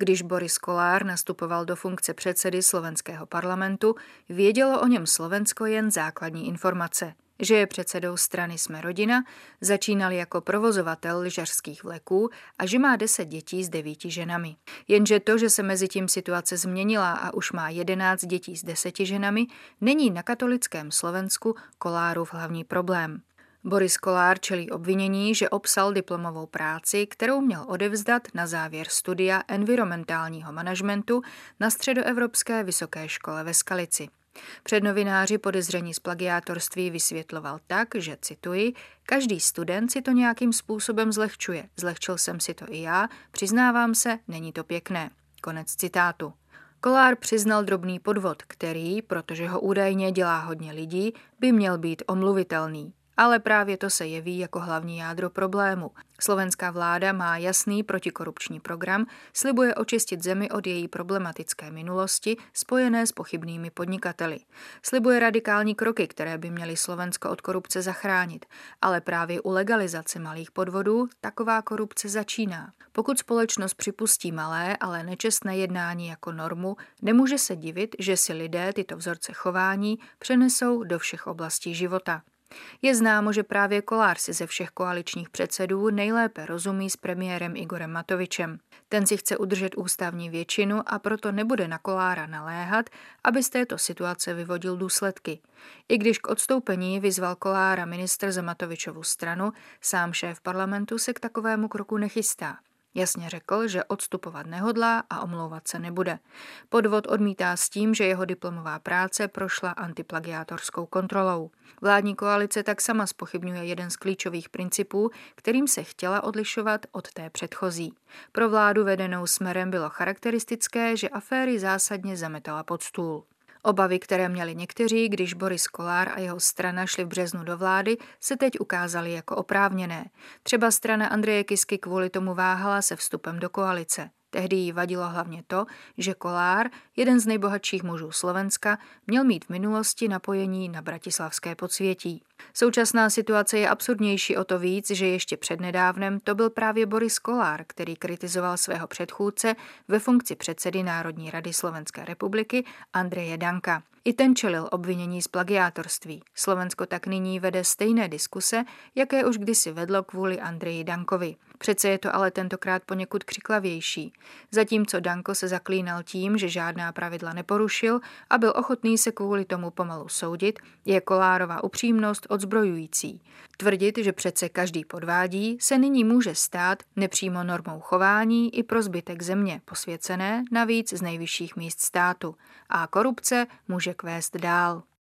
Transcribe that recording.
Když Boris Kollár nastupoval do funkce předsedy slovenského parlamentu, vědělo o něm Slovensko jen základní informace. Že je předsedou strany Jsme rodina, začínal jako provozovatel lyžařských vleků a že má 10 dětí s 9 ženami. Jenže to, že se mezi tím situace změnila a už má 11 dětí s 10 ženami, není na katolickém Slovensku Kollárův hlavní problém. Boris Kollár čelí obvinění, že opsal diplomovou práci, kterou měl odevzdat na závěr studia environmentálního managementu na Středoevropské vysoké škole ve Skalici. Před novináři podezření z plagiátorství vysvětloval tak, že, cituji, každý student si to nějakým způsobem zlehčuje. Zlehčil jsem si to i já, přiznávám se, není to pěkné. Konec citátu. Kollár přiznal drobný podvod, který, protože ho údajně dělá hodně lidí, by měl být omluvitelný. Ale právě to se jeví jako hlavní jádro problému. Slovenská vláda má jasný protikorupční program, slibuje očistit zemi od její problematické minulosti spojené s pochybnými podnikateli. Slibuje radikální kroky, které by měly Slovensko od korupce zachránit, ale právě u legalizace malých podvodů taková korupce začíná. Pokud společnost připustí malé, ale nečestné jednání jako normu, nemůže se divit, že si lidé tyto vzorce chování přenesou do všech oblastí života. Je známo, že právě Kollár si ze všech koaličních předsedů nejlépe rozumí s premiérem Igorem Matovičem. Ten si chce udržet ústavní většinu a proto nebude na Kollára naléhat, aby z této situace vyvodil důsledky. I když k odstoupení vyzval Kollára ministr za Matovičovu stranu, sám šéf parlamentu se k takovému kroku nechystá. Jasně řekl, že odstupovat nehodlá a omlouvat se nebude. Podvod odmítá s tím, že jeho diplomová práce prošla antiplagiátorskou kontrolou. Vládní koalice tak sama zpochybňuje jeden z klíčových principů, kterým se chtěla odlišovat od té předchozí. Pro vládu vedenou Smerem bylo charakteristické, že aféry zásadně zametala pod stůl. Obavy, které měli někteří, když Boris Kollár a jeho strana šli v březnu do vlády, se teď ukázaly jako oprávněné. Třeba strana Andreje Kisky kvůli tomu váhala se vstupem do koalice. Tehdy jí vadilo hlavně to, že Kollár, jeden z nejbohatších mužů Slovenska, měl mít v minulosti napojení na bratislavské podsvětí. Současná situace je absurdnější o to víc, že ještě přednedávnem to byl právě Boris Kollár, který kritizoval svého předchůdce ve funkci předsedy Národní rady Slovenské republiky Andreje Danka. I ten čelil obvinění z plagiátorství. Slovensko tak nyní vede stejné diskuse, jaké už kdysi vedlo kvůli Andreji Dankovi. Přece je to ale tentokrát poněkud křiklavější. Zatímco Danko se zaklínal tím, že žádná pravidla neporušil a byl ochotný se kvůli tomu pomalu soudit, je Kollárova upřímnost odzbrojující. Tvrdit, že přece každý podvádí, se nyní může stát nepřímo normou chování i pro zbytek země, posvěcené navíc z nejvyšších míst státu. A korupce může kvést dál.